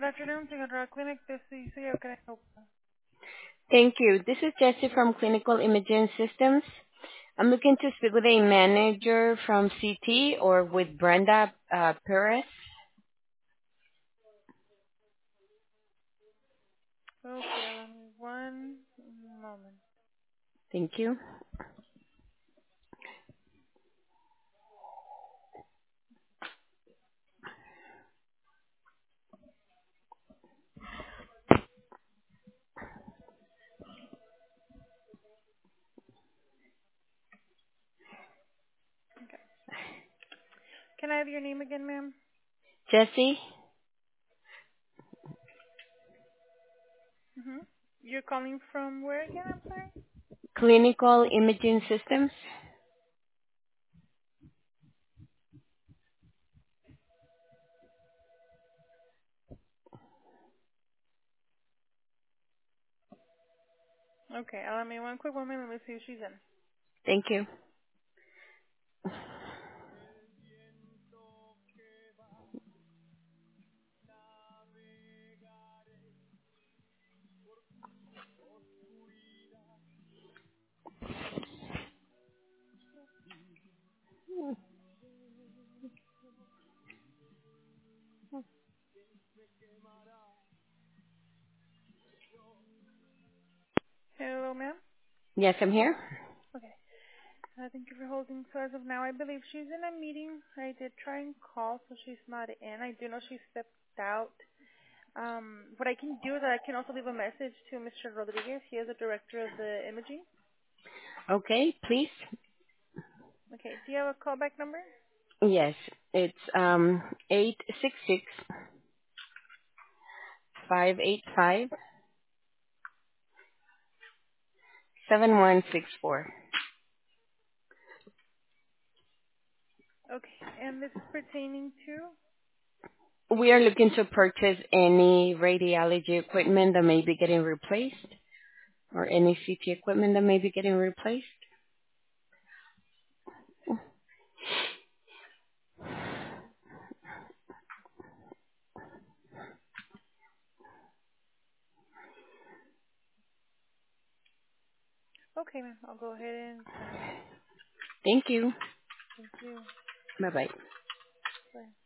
Good afternoon, Señora Clinic. This is Cecilia. How can I help you? Thank you. This is Jessie from Clinical Imaging Systems. I'm looking to speak with a manager from CT or with Brenda Perez. Okay, let me one moment. Thank you. Can I have your name again, ma'am? Jessie, Mm-hmm. You're calling from where again? I'm sorry. Clinical Imaging Systems. Okay, allow me one quick moment. Let me see if she's in. Thank you. Hello, ma'am. Yes, I'm here. Okay. Thank you for holding. So as of now, I believe she's in a meeting. I did try and call, so she's not in. I do know she stepped out. What I can do is I can also leave a message to Mr. Rodriguez. He is the director of the imaging. Okay, please. Okay. Do you have a callback number? Yes, it's 866 Okay. And this is pertaining to? We are looking to purchase any radiology equipment that may be getting replaced or any CT equipment that may be getting replaced. Okay, ma'am. I'll go ahead and send a message. Thank you. Thank you. Bye-bye. Bye.